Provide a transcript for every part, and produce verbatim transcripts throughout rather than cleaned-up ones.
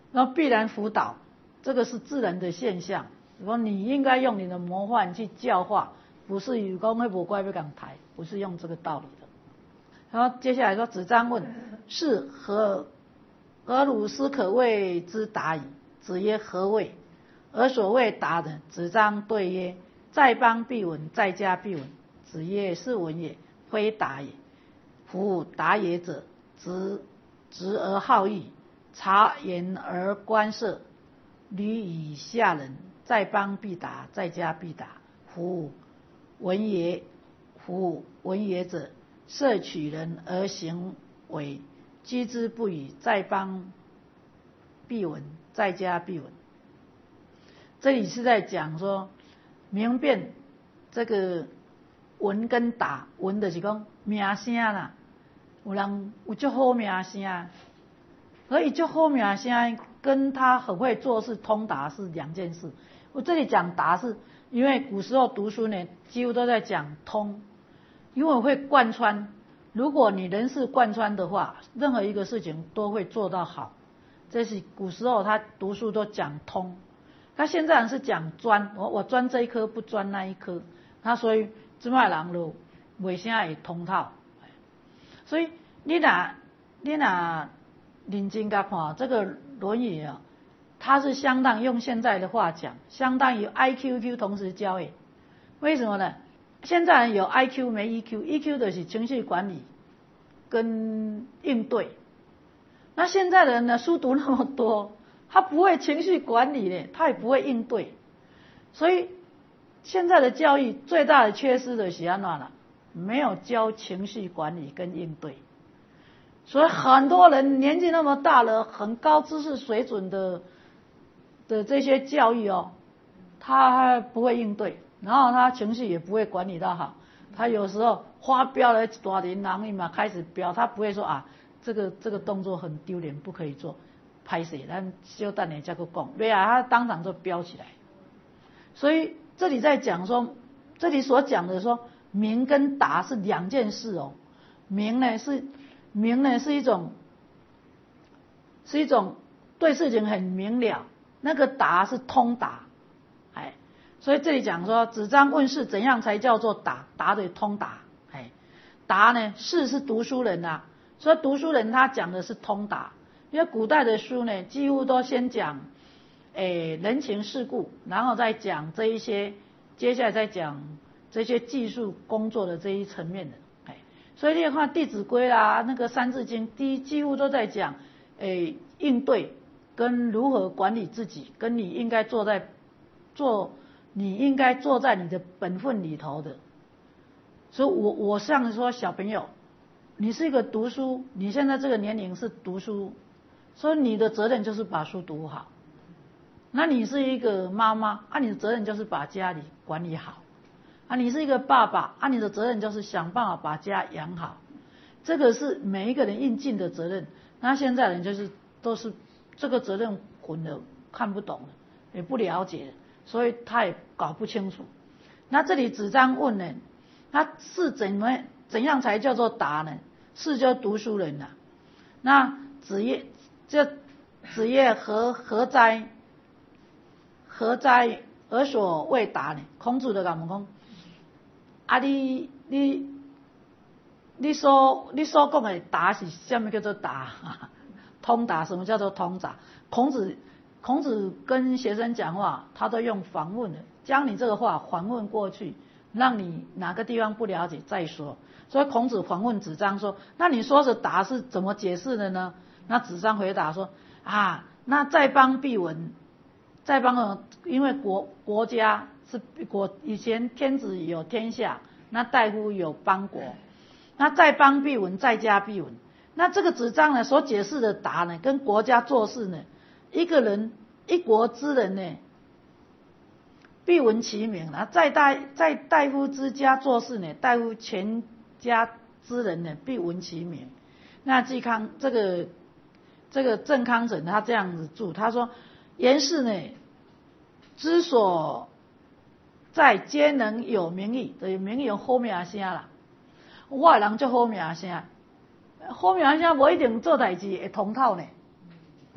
然后必然辅导，这个是自然的现象。说你应该用你的模范去教化，不是有讲那无乖要讲抬，不是用这个道理的。然后接下来说子张问：是何何如斯可谓之达矣？子曰：何谓？而所谓达人。子张对曰：在邦必闻，在家必闻。子曰：是闻也，非达也。夫达也者，直直而好义，察言而观色，履以下人。在邦必达，在家必达。夫闻也，夫闻也者，摄取人而行为，居之不语。在邦必闻，在家必闻。这里是在讲说明辨这个闻跟达。闻就是讲名声啦，有人有足好名声，所以足好名声跟他很会做事通达是两件事。我这里讲达是因为古时候读书呢几乎都在讲通，因为会贯穿，如果你人事贯穿的话，任何一个事情都会做到好。这是古时候他读书都讲通，他现在人是讲专，我我专这一科不专那一科，他所以这卖人就袂啥会通透。所以你若你若认真甲看这个《论语》啊，它是相当用现在的话讲，相当于 I Q Q 同时教诶。为什么呢？现在人有 I Q 没 E Q，E Q 的是情绪管理跟应对。那现在的人呢，书读那么多，他不会情绪管理呢，他也不会应对。所以现在的教育最大的缺失的是安怎啦？没有教情绪管理跟应对。所以很多人年纪那么大了，很高知识水准的的这些教育哦，他不会应对，然后他情绪也不会管理到好。他有时候发飙了，大人人嘛开始飙，他不会说啊，这个这个动作很丢脸，不可以做，拍谁？咱小等下再去讲，对啊，他当场就飙起来。所以这里在讲说，这里所讲的说明跟达是两件事哦。明呢是明呢是一种是一种对事情很明了，那个达是通达，哎，所以这里讲说子张问世怎样才叫做达？达的通达，哎，达呢士是读书人啊，所以读书人他讲的是通达，因为古代的书呢几乎都先讲诶人情世故，然后再讲这一些，接下来再讲这些技术工作的这一层面的。所以你看《弟子规》啦，那个《三字经》，第一几乎都在讲，诶，应对跟如何管理自己，跟你应该坐在做，你应该坐在你的本分里头的。所以我我像说小朋友，你是一个读书，你现在这个年龄是读书，所以你的责任就是把书读好。那你是一个妈妈，啊，你的责任就是把家里管理好。啊，你是一个爸爸，啊，你的责任就是想办法把家养好，这个是每一个人应尽的责任。那现在人就是都是这个责任混了，看不懂了，也不了解，所以他也搞不清楚。那这里子张问呢，他是怎么怎样才叫做达呢？是就读书人啊。那子曰，这子曰何何哉？何哉而所谓达呢？孔子就甲问讲。啊你，你你你所你所讲的达是什么叫做达？通达，什么叫做通达？孔子孔子跟学生讲话，他都用反问的，将你这个话反问过去，让你哪个地方不了解再说。所以孔子反问子张说：“那你说是达是怎么解释的呢？”那子张回答说：“啊，那在邦必闻，在邦呢，因为国国家。”是国以前天子有天下，那大夫有邦国，那在邦必闻，在家必闻。那这个子张呢所解释的达呢，跟国家做事呢，一个人一国之人呢，必闻其名啊。在大在大夫之家做事呢，大夫全家之人呢，必闻其名。那嵇康这个这个郑康成他这样子注，他说言氏呢，之所在皆能有名义，就是名义好名声啦。我的人就好名声，好名声无一定做代志会通透呢。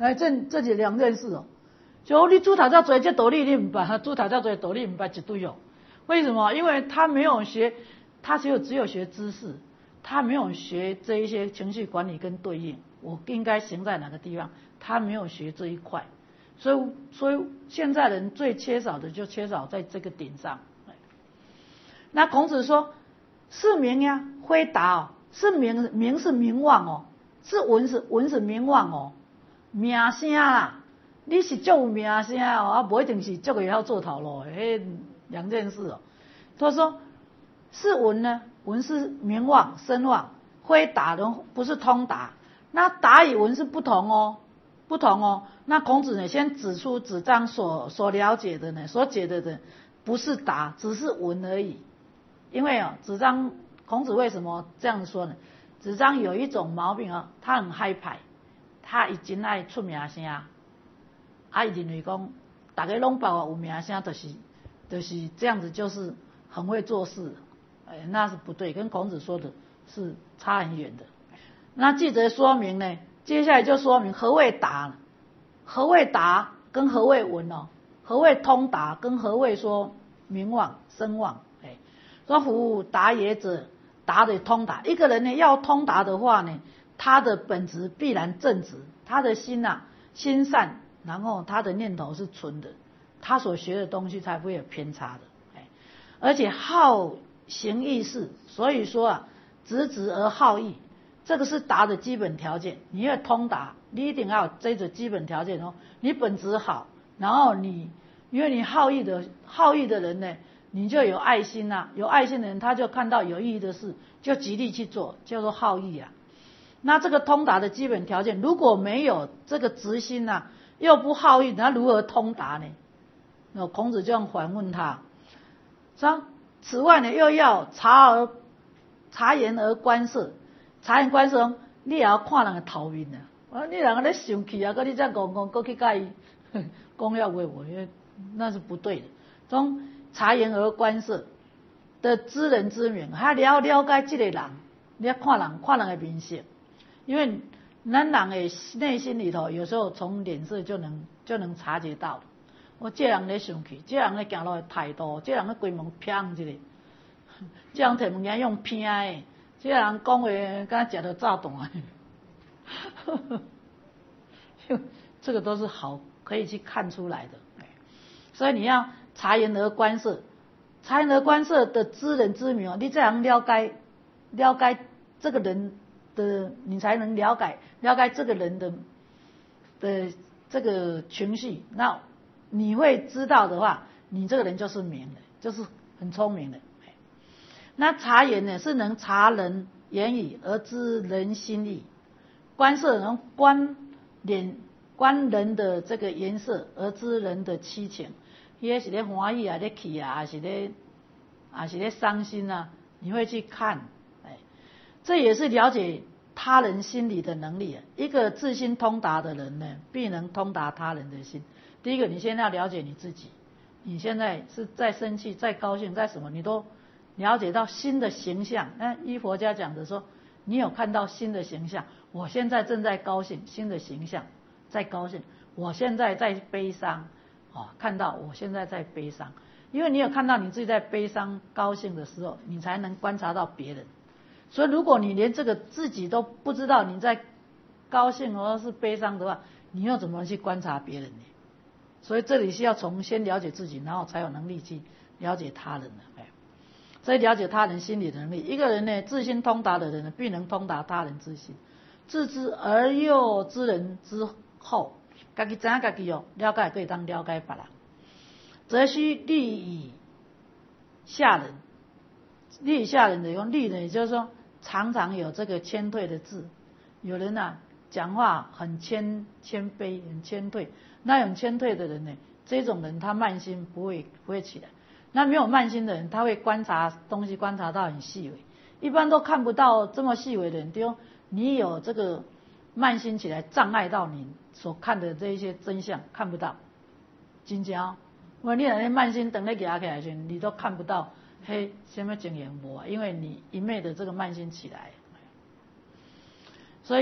哎，这这是两件事哦。就你主头遮多这道理你唔捌，主头遮多道理唔捌一堆哦。为什么？因为他没有学，他只有只有学知识，他没有学这一些情绪管理跟对应，我应该行在哪个地方，他没有学这一块，所以所以现在人最缺少的就缺少在这个点上。那孔子说是名呀，回答哦，是名，名是名望哦，是文是文是名望哦，名声啦，你是足有名声哦，啊，不一定是足会晓做头路的，迄两件事哦。他说是文呢，文是名望声望，回答人不是通达，那达与文是不同哦，不同哦。那孔子呢，先指出子张所所了解的呢，所解的的不是达，只是文而已。因为哦，子张，孔子为什么这样说呢？子张有一种毛病啊，他很害怕，他已经爱出名声，啊，伊认为讲大家拢把我有名声，就是就是这样子，就是很会做事，哎，那是不对，跟孔子说的是差很远的。那记者说明呢，接下来就说明何谓达，何谓达跟何谓文哦，何谓通达跟何谓说名望声望。说夫达也者，达的通达。一个人呢要通达的话呢，他的本质必然正直，他的心啊心善，然后他的念头是纯的，他所学的东西才不会有偏差的。哎，而且好行义事，所以说啊，直直而好义，这个是达的基本条件。你要通达，你一定要有这个基本条件哦。你本质好，然后你因为你好义的好义的人呢，你就有爱心啊，有爱心的人他就看到有意义的事就极力去做，叫做好义啊。那这个通达的基本条件如果没有这个直心啊，又不好义，那如何通达呢？那孔子这样反问他，说此外呢又要察而察言而观色，察言观色你也要看人的头面啊，你人家咧生气啊，搁你再讲讲，搁去甲伊讲遐话话，那是不对的。从察言而观色的知人之明，他了了解这个人，你要看人看人的面色，因为咱人的内心里头有时候从脸色就能就能察觉到。我这人咧生气，这人咧行路的态度，这人咧规门偏一个，这人摕物件用偏的，这人讲话敢食到炸弹的，这个都是好可以去看出来的。所以你要察言而观色，察言而观色的知人之明，你这样了解了解这个人的，你才能了解了解这个人的的这个情绪。那你会知道的话，你这个人就是明的，就是很聪明的。那察言呢，是能察人言语而知人心意；观色能观脸观人的这个颜色而知人的七情。伊是咧欢喜啊，咧气啊，还是咧，还是咧伤心啊？你会去看，哎，这也是了解他人心理的能力啊。一个自心通达的人呢，必能通达他人的心。第一个，你先要了解你自己，你现在是在生气、在高兴、在什么，你都了解到心的形象。那依佛家讲的说，你有看到心的形象，我现在正在高兴，心的形象在高兴，我现在在悲伤。哦，看到我现在在悲伤，因为你有看到你自己在悲伤、高兴的时候，你才能观察到别人。所以，如果你连这个自己都不知道你在高兴或是悲伤的话，你又怎么去观察别人呢？所以，这里是要从先了解自己，然后才有能力去了解他人的。所以，了解他人心理的能力，一个人呢，自心通达的人呢，必能通达他人之心，自知而又知人之后。家己知影家己哦，了解可以当了解别人，则须利以下人。利以下人的用利呢，也就是说常常有这个谦退的字。有人啊讲话很谦谦卑，很谦退，那种谦退的人呢，这种人他慢心不会不会起来。那没有慢心的人，他会观察东西观察到很细微，一般都看不到这么细微的人。就你有这个慢心起来，障碍到你所看的这一些真相，看不到，真正哦。我你若咧慢心等咧压起来时，你都看不到嘿什么情形无啊，因为你一昧的这个慢心起来。所以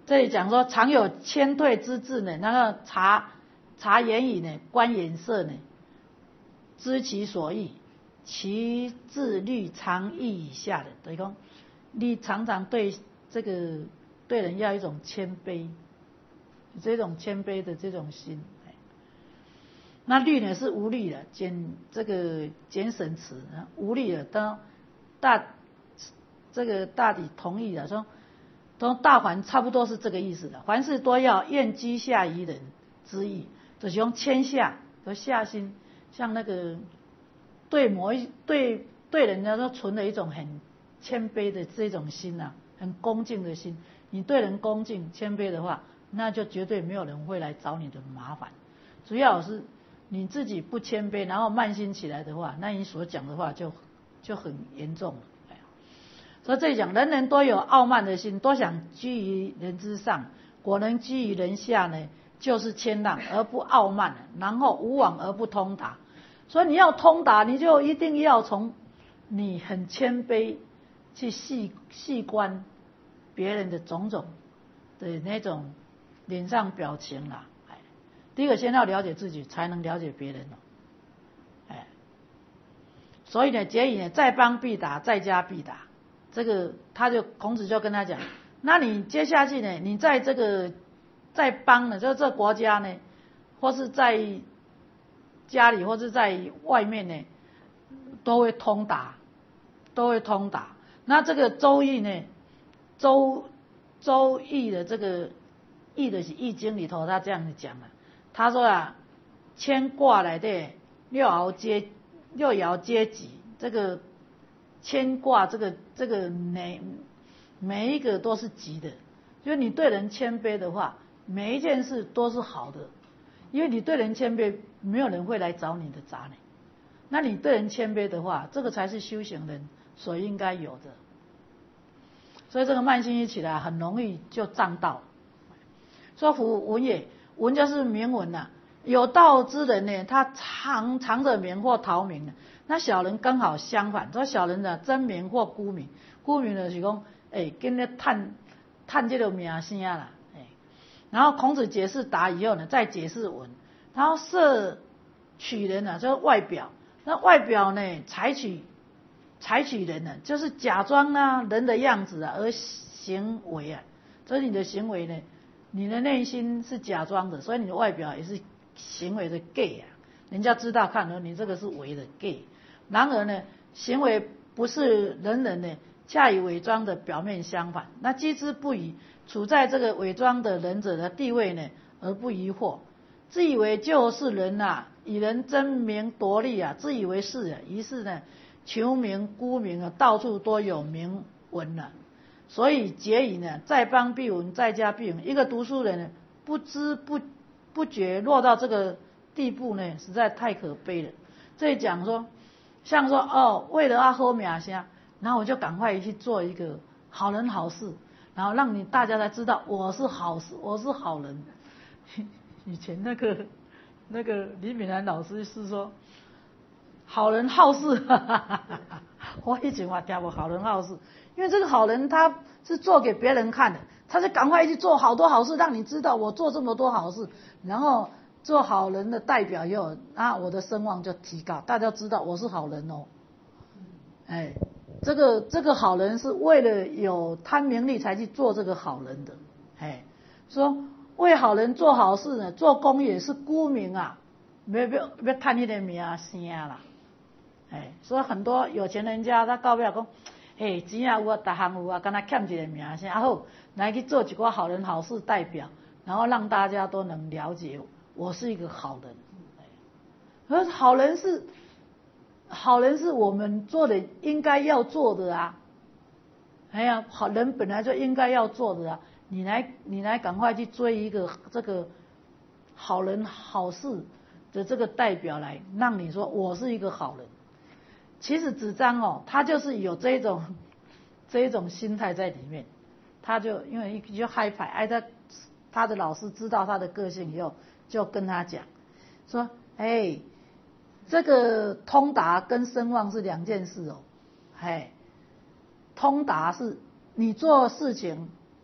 这里讲说常有谦退之志呢，那个察察言语呢，观眼色呢，知其所欲，其自律常意以下的，等于说你常常对这个对人要一种谦卑，这种谦卑的这种心。那律呢是无律的，简这个简省词，无律的都大这个大抵同意的，说都大凡差不多是这个意思的。凡事都要厌居下于人之意，就是用谦下和下心，像那个对某一对对人家都存了一种很谦卑的这种心啊，很恭敬的心。你对人恭敬谦卑的话，那就绝对没有人会来找你的麻烦。主要是你自己不谦卑，然后慢心起来的话，那你所讲的话就就很严重了。所以这里讲，人人都有傲慢的心，都想居于人之上，果能居于人下呢，就是谦让而不傲慢，然后无往而不通达。所以你要通达，你就一定要从你很谦卑去细细观别人的种种的那种脸上表情啦。第一个先要了解自己，才能了解别人。哎，所以呢，结语呢，在邦必达，在家必达。这个他就孔子就跟他讲，那你接下去呢，你在这个在邦呢，就是这个国家呢，或是在家里，或是在外面呢，都会通达，都会通达。那这个周易呢，周周易的这个易的是易经里头，他这样子讲了。他说啊，乾卦来的六爻皆六爻皆吉，这个乾卦这个这个每每一个都是吉的，就是你对人谦卑的话，每一件事都是好的，因为你对人谦卑，没有人会来找你的杂念。那你对人谦卑的话，这个才是修行人所应该有的。所以这个慢心一起来，很容易就障道。说夫文也。文就是名闻呐、啊，有道之人呢，他常常着名或逃名的。那小人刚好相反，说小人呢真名或孤名，孤名就是讲，哎，跟那探探这个名声啦，哎。然后孔子解释达以后呢，再解释文，然后摄取人呢、啊，就是外表。那外表呢，采取采取人呢，就是假装啊人的样子啊，而行为啊，所以你的行为呢。你的内心是假装的，所以你的外表也是行为的 gay 啊，人家知道看到你这个是伪的 gay。然而呢，行为不是人人呢恰与伪装的表面相反，那机之不疑，处在这个伪装的人者的地位呢而不疑惑，自以为就是人啊，以人争名夺利啊，自以为是啊，于是呢求名沽名啊，到处都有名闻啊。所以结语呢，在邦必闻，在家必闻。一个读书人呢，不知不不觉落到这个地步呢，实在太可悲了。这里讲说，像说哦，为了要喝名声，然后我就赶快去做一个好人好事，然后让你大家才知道我是好事，我是好人。以前那个那个李敏兰老师是说，好人好事，哈哈哈哈我以前我听过好人好事。因为这个好人他是做给别人看的，他就赶快去做好多好事，让你知道我做这么多好事，然后做好人的代表以后，啊，我的声望就提高，大家知道我是好人哦。哎，这个这个好人是为了有贪名利才去做这个好人的，哎，说为好人做好事呢，做公也是沽名啊，别别别贪你的名声啦，哎，所以很多有钱人家他告不了讲。嘿，钱也有啊，逐项有啊，敢若欠一个名声，啊好，来去做一个好人好事代表，然后让大家都能了解我是一个好人。而好人是好人是我们做的应该要做的啊，哎呀，好人本来就应该要做的啊，你来你来赶快去追一个这个好人好事的这个代表来，让你说我是一个好人。其实子张哦，他就是有这一种这一种心态在里面，他就因为就害怕，哎，他他的老师知道他的个性以后，就跟他讲说，哎，这个通达跟声望是两件事哦，哎，通达是你做事情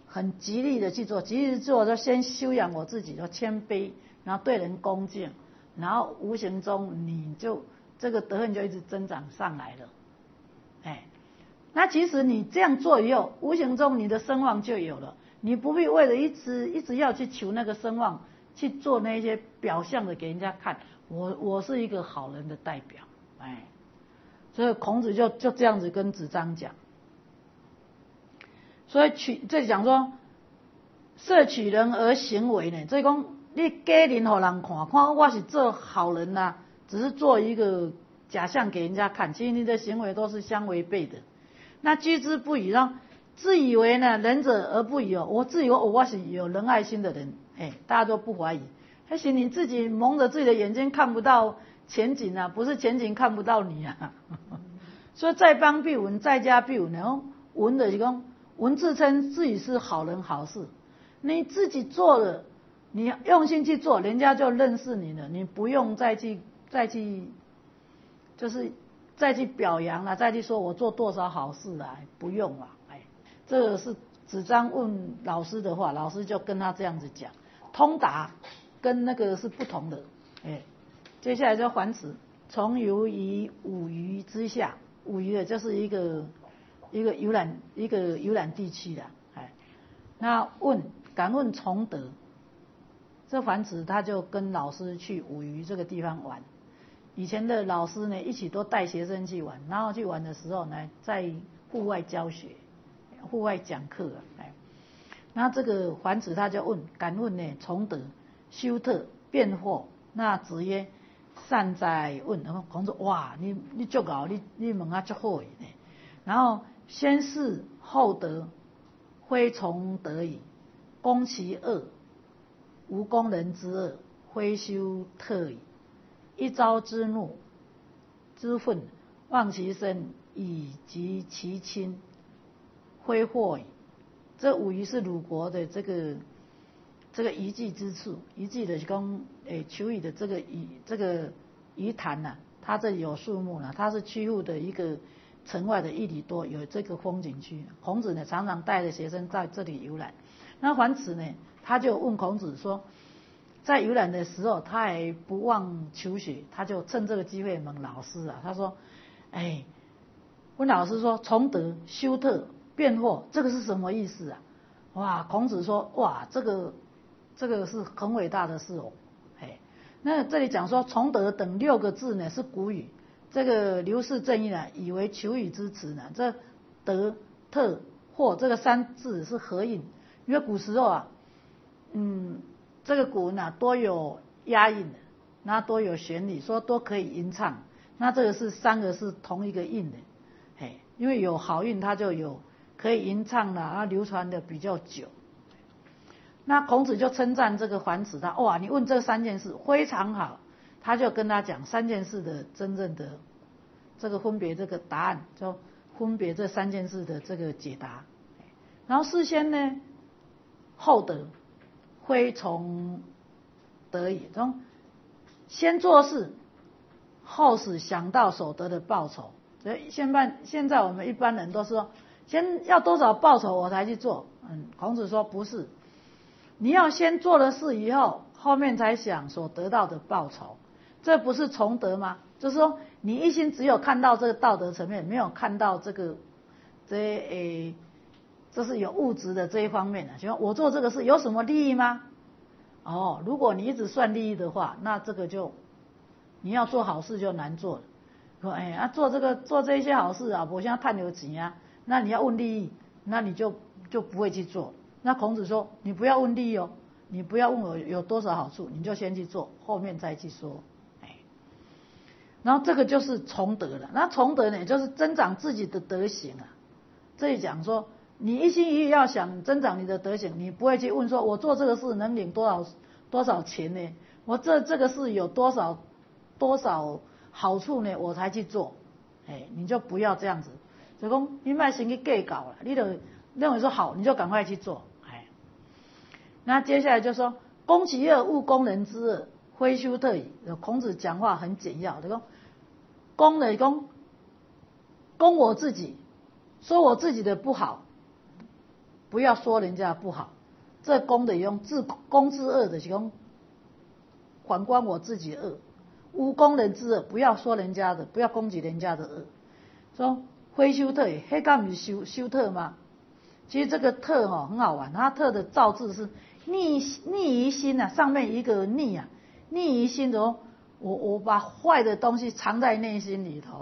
很极力的去做，极力做就先修养我自己，就谦卑，然后对人恭敬，然后无形中你就这个德行就一直增长上来了。哎，那其实你这样做以后，无形中你的声望就有了，你不必为了一直一直要去求那个声望，去做那些表象的给人家看，我我是一个好人的代表。哎，所以孔子就就这样子跟子张讲。所以取这讲说，摄取人而行为呢，所以讲你假人给人看，看我是做好人呐、啊，只是做一个假象给人家看，其实你的行为都是相违背的。那居之不疑，让自以为呢仁者而不疑哦，我自以为我是有仁爱心的人，哎，大家都不怀疑。还是你自己蒙着自己的眼睛看不到前景啊，不是前景看不到你啊。所以在邦必闻，在家必闻，然后闻的是讲闻自称自己是好人好事，你自己做了，你用心去做，人家就认识你了，你不用再去再去就是再去表扬了，再去说我做多少好事啊，不用了。哎，这个是子张问老师的话，老师就跟他这样子讲，通达跟那个是不同的。哎，接下来就还子，从游于五夷之下，五夷的就是一个一个游览一个游览地区的。哎，那问敢问崇德，这樊子他就跟老师去五夷这个地方玩。以前的老师呢，一起都带学生去玩，然后去玩的时候呢，在户外教学、户外讲课。哎，那这个樊子他就问，敢问呢，崇德、修特、辩惑。那子曰：善哉问。然后孔子哇，你你足够，你你问啊足好的呢。然后先事后德，非从德矣。攻其恶，无攻人之恶，非修特矣。一朝之怒之愤，忘其身以及其亲，非祸矣。这五夷是鲁国的这个这个遗迹之处，遗迹的是讲诶求雨的这个遗这个遗潭呐、啊，它这里有树木呢，它是曲阜的一个城外的一里多有这个风景区。孔子呢常常带着学生在这里游览。那樊子呢，他就问孔子说，在游览的时候，他还不忘求学，他就趁这个机会问老师啊，他说：“哎，问老师说，崇德、修特、辩惑，这个是什么意思啊？”哇，孔子说：“哇，这个这个是很伟大的事哦。”哎，那这里讲说崇德等六个字呢是古语，这个刘氏正义呢以为求语之词呢，这德、特、惑这个三字是合音，因为古时候啊，嗯。这个古文啊，多有押韵的，那多有旋律，说都可以吟唱。那这个是三个是同一个韵的，哎，因为有好韵，它就有可以吟唱的，啊，流传的比较久。那孔子就称赞这个樊子，他哇，你问这三件事非常好，他就跟他讲三件事的真正的这个分别这个答案，就分别这三件事的这个解答。然后事先呢，后德。非从德矣，从先做事，后使想到所得的报酬。所以现在现在我们一般人都说，先要多少报酬我才去做。嗯，孔子说不是，你要先做了事以后，后面才想所得到的报酬，这不是从德吗？就是说你一心只有看到这个道德层面，没有看到这个这诶。这是有物质的这一方面的，就说我做这个事有什么利益吗？哦，如果你一直算利益的话，那这个就你要做好事就难做了。说哎啊，做这个做这些好事啊，我现在探牛钱啊，那你要问利益，那你就就不会去做。那孔子说，你不要问利益哦，你不要问我有多少好处，你就先去做，后面再去说。哎，然后这个就是崇德了。那崇德呢，就是增长自己的德行啊。这里讲说。你一心一意要想增长你的德行，你不会去问说，我做这个事能领多少多少钱呢？我这这个事有多少多少好处呢？我才去做，哎，你就不要这样子，就说你卖先去计较了，你就认为说好，你就赶快去做，哎。那接下来就说，攻其恶，勿攻人之恶，非修特矣。孔子讲话很简要，他说，攻的攻，攻我自己，说我自己的不好。 不要说人家不好。这功的用自功之恶的是讲，反观我自己恶。无功人之恶，不要说人家的，不要攻击人家的恶。说非修特，黑干不是修修特吗？其实这个特哦很好玩，它特的造字是逆逆于心啊，上面一个逆啊，逆于心的哦。我我把坏的东西藏在内心里头。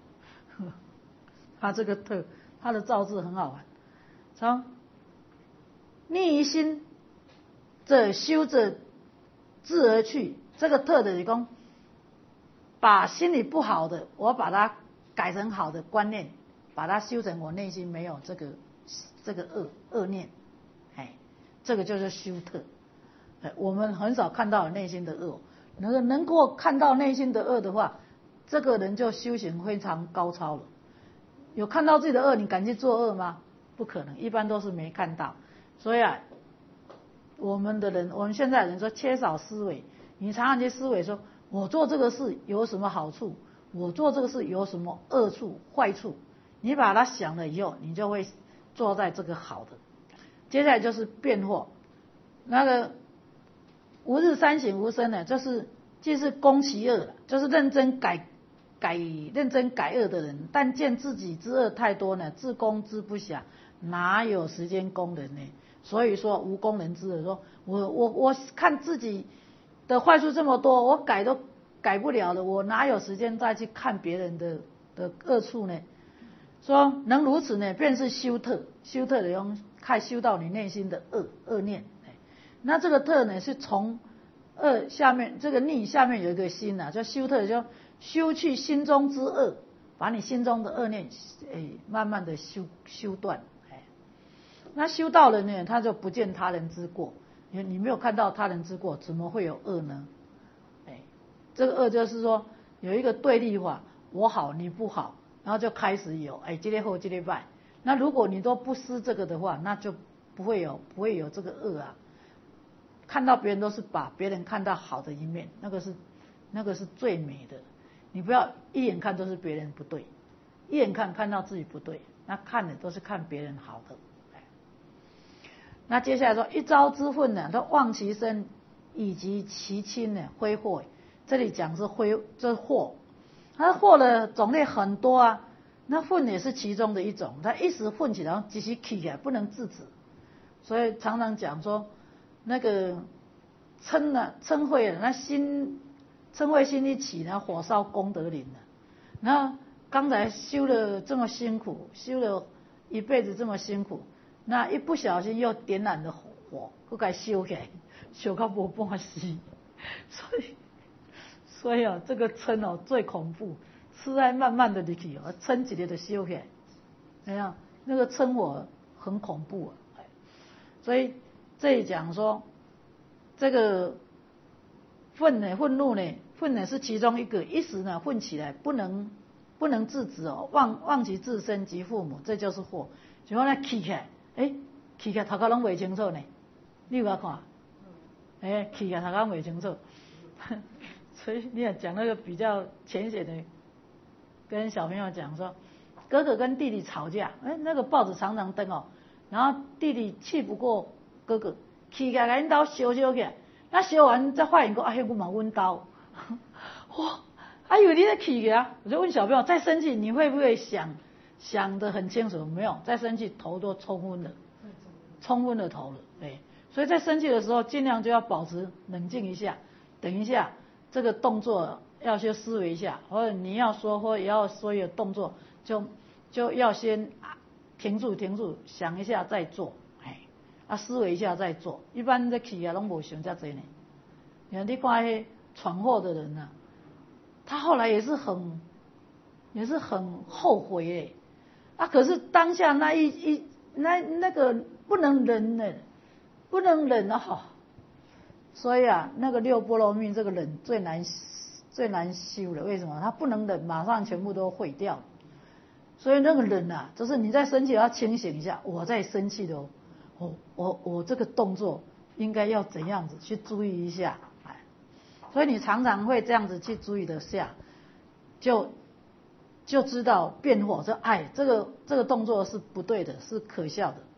它这个特，它的造字很好玩。从逆于心者修者自而去，这个特的是讲，把心里不好的，我把它改成好的观念，把它修成我内心没有这个这个恶恶念，哎，这个就是修特。哎，我们很少看到内心的恶，能能够看到内心的恶的话，这个人就修行非常高超了。有看到自己的恶，你敢去做恶吗？不可能，一般都是没看到。所以啊，我们的人，我们现在人说缺少思维，你常常去思维说，我做这个事有什么好处？我做这个事有什么恶处、坏处？你把它想了以后，你就会做在这个好的。接下来就是变惑，那个吾日三省吾身呢，就是既是攻其恶，就是认真改改认真改恶的人，但见自己之恶太多呢，自攻之不暇，哪有时间攻人呢？所以说无攻人之恶，说我我我看自己的坏处这么多，我改都改不了了，我哪有时间再去看别人的的恶处呢？说能如此呢，便是修特，修特的用看修到你内心的恶恶念。那这个特呢，是从恶下面这个逆下面有一个心啊，叫修特，就修去心中之恶，把你心中的恶念，哎，慢慢的修修断。哎，那修到了呢，他就不见他人之过。你你没有看到他人之过，怎么会有恶呢？哎，这个恶就是说有一个对立法，我好你不好，然后就开始有哎，这类后这类败。那如果你都不思这个的话，那就不会有不会有这个恶啊。看到别人都是把别人看到好的一面，那个是那个是最美的。你不要一眼看都是别人不对，一眼看看到自己不对，那看的都是看别人好的。那接下来说一朝之愤呢，他忘其身，以及其亲呢，挥霍。这里讲是挥，这是祸。它祸的种类很多啊，那愤也是其中的一种。它一时愤起来，即时起来，不能制止。所以常常讲说，那个嗔呢，嗔恚那心嗔恚心一起呢，火烧功德林了。那刚才修了这么辛苦，修了一辈子这么辛苦。那一不小心又点燃了火，又该烧起来，烧到没半死。所以，所以啊，这个嗔哦最恐怖，是在慢慢的入去哦，嗔一个就烧起来。哎呀，那个嗔火很恐怖啊。所以这里讲说，这个愤呢，愤怒呢，愤呢是其中一个，一时呢愤起来，不能不能制止哦，忘忘其自身及父母，这就是祸。然后呢起起来。哎，起来头壳拢未清楚呢，你有冇看？哎，起来头壳未清楚，所以你也讲那个比较浅显的，跟小朋友讲说，哥哥跟弟弟吵架，哎，那个报纸常常登哦，然后弟弟气不过哥哥，起来来刀烧烧起来，那烧完再发现讲，哎，我嘛温刀，哇，还以为你在起啊，我就问小朋友，再生气你会不会想？想得很清楚，没有再生气，头都冲昏了，冲昏了头了，对，所以在生气的时候，尽量就要保持冷静一下，等一下这个动作要先思维一下，或者你要说或也要说一个动作，就就要先停住停住，想一下再做，哎，啊思维一下再做，一般在起啊拢无想这侪呢。你看你看那些闯祸的人啊，他后来也是很也是很后悔诶。啊！可是当下那一一那那个不能忍呢，不能忍啊、哦！所以啊，那个六波罗蜜这个忍最难最难修了。为什么？他不能忍，马上全部都毁掉。所以那个忍啊，就是你在生气要清醒一下，我在生气的哦，我我我这个动作应该要怎样子去注意一下，哎，所以你常常会这样子去注意的下，就。就知道变惑，说哎，这个这个动作是不对的，是可笑的。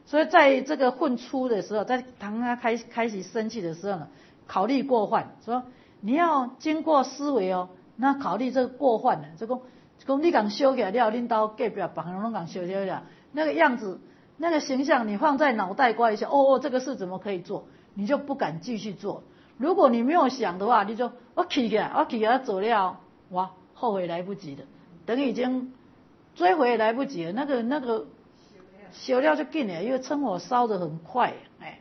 所以在这个混出的时候，在当他开开始生气的时候呢，考虑过患，说你要经过思维哦，那考虑这个过患呢，就讲讲你讲修起来了，恁兜隔壁别人拢讲修起来，那个样子，那个形象你放在脑袋瓜一下，哦哦，这个事怎么可以做，你就不敢继续做。如果你没有想的话，你就我起起来，我起起来走了，哇，后悔来不及了，等于已经追回来不及了，那个那个烧了就紧了，因为趁火烧得很快，哎，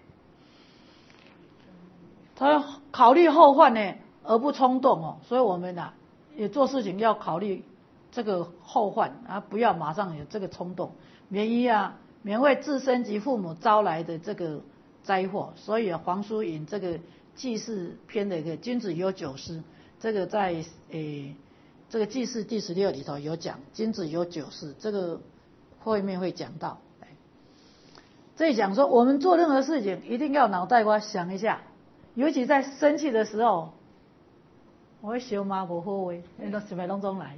他考虑后患呢，而不冲动哦，所以我们啊也做事情要考虑这个后患啊，不要马上有这个冲动，免于啊免为自身及父母招来的这个灾祸。所以啊，黄叔引这个记事篇的一个君子有九思，这个在诶这个记事第十六里头有讲君子有九思，这个后面会讲到。这里讲说我们做任何事情一定要脑袋瓜想一下，尤其在生气的时候，我会想嘛无好话，那都想来拢总来。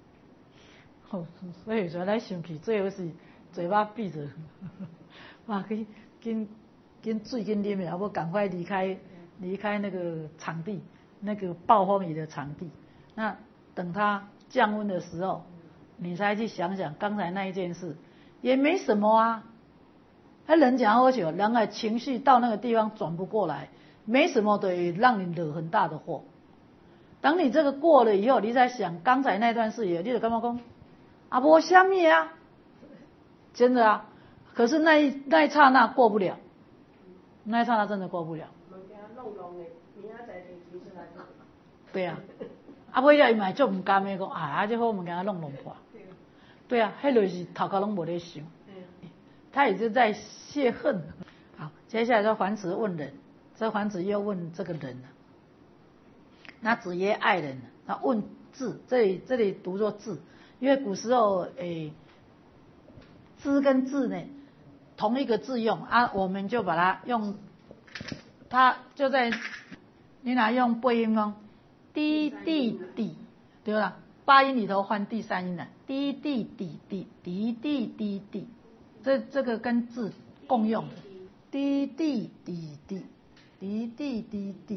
所以说咱生气最好是嘴巴闭着，嘛紧紧紧水紧啉，然后赶快离开离开那个场地，那个暴风雨的场地。那等它降温的时候，你才去想想刚才那一件事，也没什么啊。那人讲好久，人的情绪到那个地方转不过来，没什么的，让你惹很大的祸。等你这个过了以后，你再想刚才那段事，你就干嘛讲？啊，无什么啊，真的啊。可是那一那一刹那过不了，那一刹那真的过不了。对啊，啊，尾仔伊嘛就唔甘的讲，啊，这好物件弄弄破。对啊，迄就是头壳拢无咧想。他也是在泄恨。好，接下来说樊迟问仁，这樊迟又问这个人了。那子曰爱人，那问智，这里这里读作智，因为古时候诶，知跟智呢同一个字用啊，我们就把它用，它就在你哪用播音哦，滴滴滴，对吧？八音里头换第三音了，滴滴滴滴滴滴滴滴。这这个跟字共用的，滴滴滴滴滴滴滴滴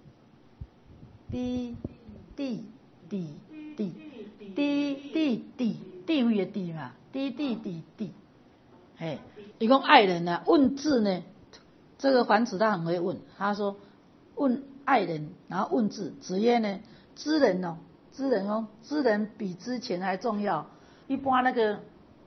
滴滴滴滴滴滴滴地位的地嘛，滴滴滴滴，哎，一共爱人呢，问字呢，这个樊迟他很会问，他说问爱人，然后问字，子曰呢，知人哦，知人哦，知人比之前还重要，一般那个。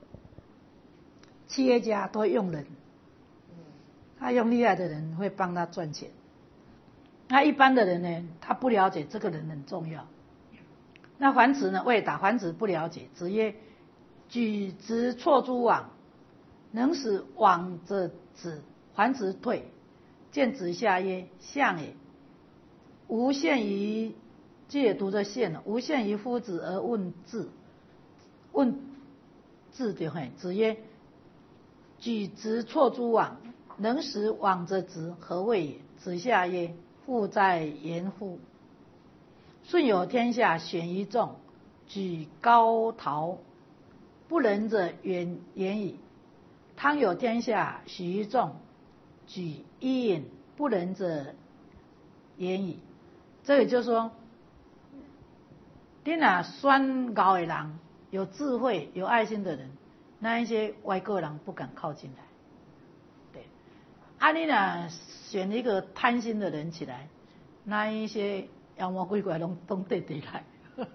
企业家都会用人，他用厉害的人会帮他赚钱。那一般的人呢，他不了解这个人很重要。那樊迟呢，未答，樊迟不了解，子曰：举直错诸枉，能使枉者止。樊迟退，见子夏曰：相也。无限于，这也读着限了，无限于夫子而问智，问智就很。子曰：举直错诸枉，能使枉者直，何谓也？子夏曰：富在言乎？舜有天下，选于众，举高陶，不仁者远言矣。汤有天下，许于众，举伊尹，不仁者言矣。这里就是说，你若选高的人，有智慧、有爱心的人，那一些外国人不敢靠近来。对，啊，你若选一个贪心的人起来，那一些妖魔鬼怪拢都得得来。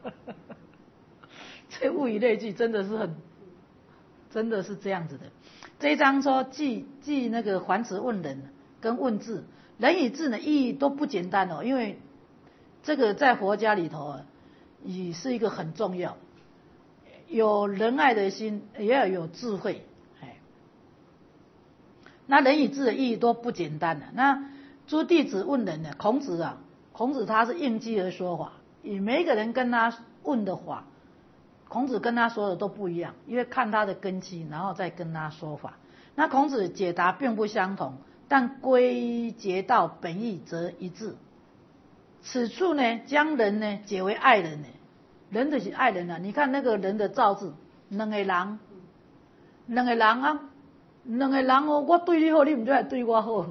这物以类聚，真的是很，真的是这样子的。这一章说记记那个樊迟问仁跟问智，仁与智呢意义都不简单哦，因为这个在佛家里头啊，也是一个很重要。有仁爱的心，也要有智慧。哎，那仁与智的意义都不简单的。那诸弟子问仁呢？孔子啊，孔子他是应机而说法，以每一个人跟他问的话，孔子跟他说的都不一样，因为看他的根基，然后再跟他说法。那孔子解答并不相同，但归结到本意则一致。此处呢，将人呢解为爱人呢。人就是爱人啊！你看那个人的造字，两个人，两个人啊， 两个人哦，我对你好，你唔就来对我好。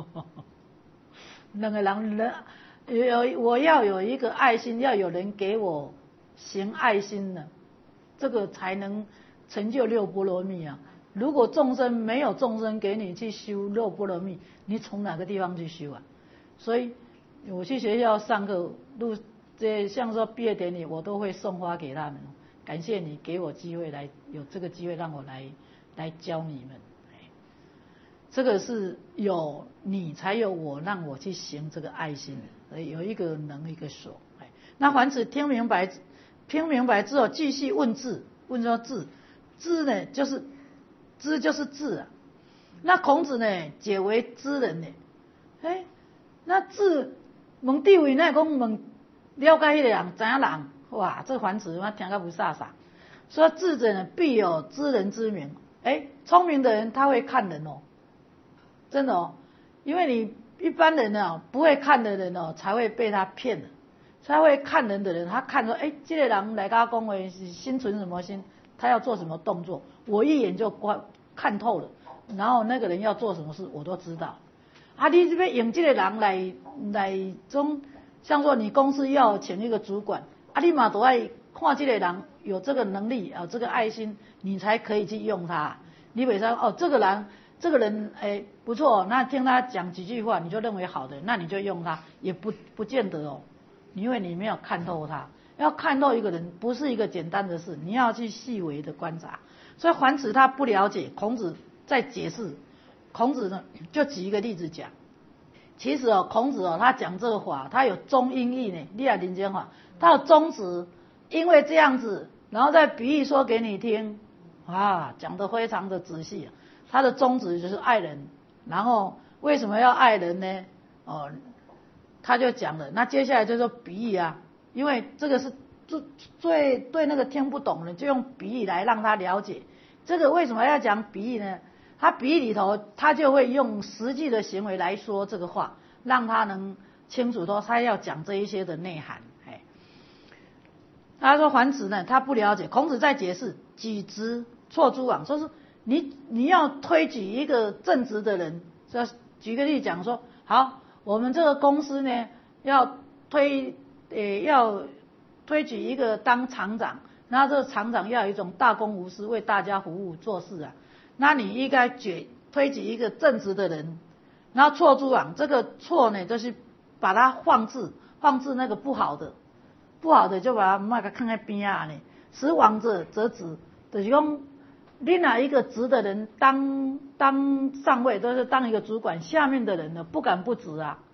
两个人人有我要有一个爱心，要有人给我行爱心的，这个才能成就六波罗蜜啊。如果众生没有众生给你去修六波罗蜜，你从哪个地方去修啊？所以我去学校上课，录这像说毕业典礼，我都会送花给他们，感谢你给我机会来有这个机会让我来来教你们。这个是有你才有我，让我去行这个爱心，有一个能一个所。那凡此听明白，听明白之后，继续问智，问说智，智呢就是知就是智啊。那孔子呢解为知人呢，哎，那智问地位那讲问了解迄个人，知影人，哇，这凡子我听到不飒飒。说智者呢必有知人之明，哎，聪明的人他会看人哦。真的哦，因为你一般人呢不会看的人哦，才会被他骗的。才会看人的人，他看说，哎，这个人来跟他讲话是心存什么心，他要做什么动作，我一眼就看透了。然后那个人要做什么事，我都知道。啊，你这边用这个人来来中，像说你公司要请一个主管，啊，你嘛都爱看这个人有这个能力啊，这个爱心，你才可以去用他。你比如说，哦，这个人。这个人哎不错，那听他讲几句话，你就认为好的，那你就用他，也不不见得哦，因为你没有看透他。要看透一个人，不是一个简单的事，你要去细微的观察。所以桓子他不了解，孔子在解释。孔子呢，就举一个例子讲，其实哦，孔子哦，他讲这个话，他有中英义呢，你也认真话，他有宗旨，因为这样子，然后再比喻说给你听，啊，讲得非常的仔细。他的宗旨就是爱人，然后为什么要爱人呢？哦，他就讲了。那接下来就说比喻啊，因为这个是最最对那个听不懂的，就用比喻来让他了解。这个为什么要讲比喻呢？他比喻里头，他就会用实际的行为来说这个话，让他能清楚说他要讲这一些的内涵。哎，他说桓子呢，他不了解。孔子在解释，举直错诸枉，说是。你你要推举一个正直的人，这举个例讲说，好，我们这个公司呢要推呃要推举一个当厂长，那这个厂长要有一种大公无私，为大家服务做事啊，那你应该举推举一个正直的人，然后错诸枉，这个错呢就是把它放置放置那个不好的，不好的就把它卖个看在边啊呢，使枉者则直，就是讲。你哪一个直的人当当上位，都是当一个主管，下面的人呢不敢不直啊。